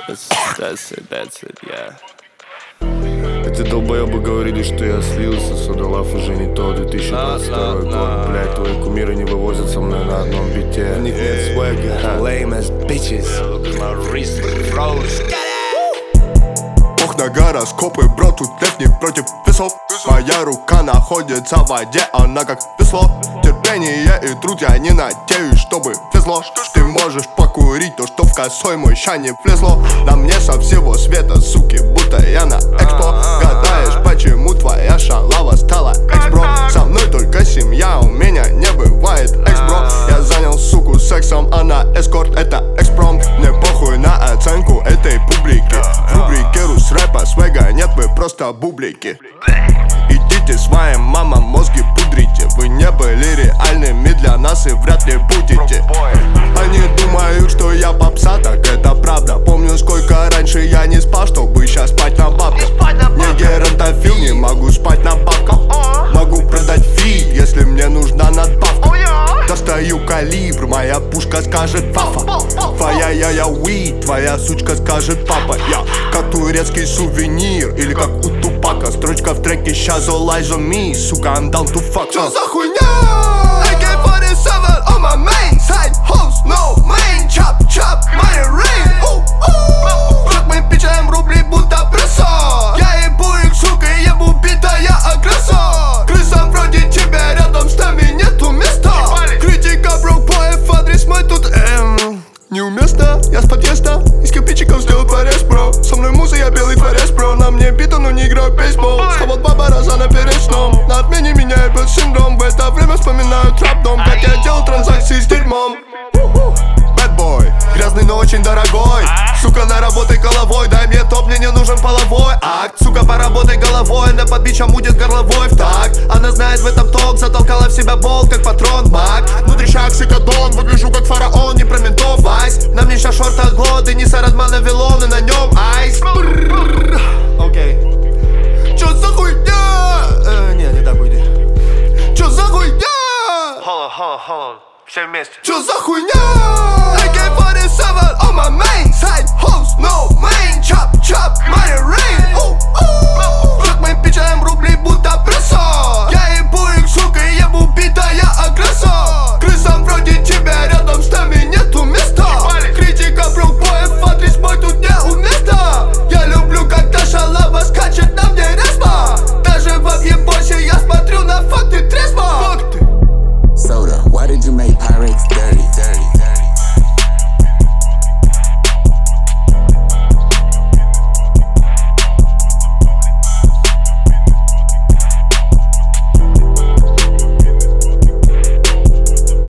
That's it, yeah. Эти долбоебы говорили, что я слился. Содолав уже не то, 2022 год. Блять, твои кумиры не вывозят со мной на одном бите. У них нет свэга, lame as bitches. Ох на гороскопы, бро, тут лев не против весов. Моя рука находится в воде, она как весло. Терпение и труд, я не надеюсь, чтобы везло. Ты можешь покурить то, что в косой мой ща не влезло. На мне со всего света, суки, будто я на экспо. Гадаешь, почему твоя шалава стала экс-бро? Со мной только семья, у меня не бывает экс-бро. Я занял суку сексом, она эскорт, это экспром. Мне похуй на оценку этой публики. В рубрике рус рэпа свега нет, вы просто бублики. Идите своим мамам мозги пудрите. Вы не были реальными для нас и вряд ли будете. Они думают, что я попса, так это правда. Помню, сколько раньше я не спал, чтобы сейчас спать на бабках. Не геронтофил, не могу спать на бабках. Могу продать фи, если мне нужна надбавка. Достаю калибр, моя пушка скажет папа. Твоя я уи, твоя сучка скажет папа. Я как турецкий сувенир, или как у Тупака. Строчка в треке щас all eyes on me, сука, I'm down to fuck. Чё за хуйня? AK-47 on my main side, hoes no main. Chop, chop, money rain. Как мы печаем рубли, будто пресса. Я ебу их, сука, ебу битая агрессор. Крысам вроде тебя рядом с нами нету места. Критика брокпоев, адрес мой тут неуместно. Я с подъезда, из кирпичиков сделал порез, бро. Со мной муза, я белый творец, бро. На мне бита, но не играю в бейсбол. Схавал баба раза перед сном. На отмене меня ебет синдром. В это время вспоминаю трап-дом, как я делал транзакции с дерьмом. Bad boy, грязный, но очень дорогой. Сука, наработай головой, дай мне топ, мне не нужен половой акт. Сука, поработай головой, она под бичом будет горловой в такт. Она знает в этом толк, затолкала в себя болт, как патрон маг. Внутри шаг сикадон, выгляжу как фараон, не про ментов вайс. На мне сейчас шорт от глоды, не сарадмана вилон, и на нем айс. Окей. Чё за хуйня? Не так уйди. Чё за хуйня? Hold on, все вместе. Чё за хуйня? AK-47 on my main side, hoes no main. Chop, chop, money rain. Как мы печаем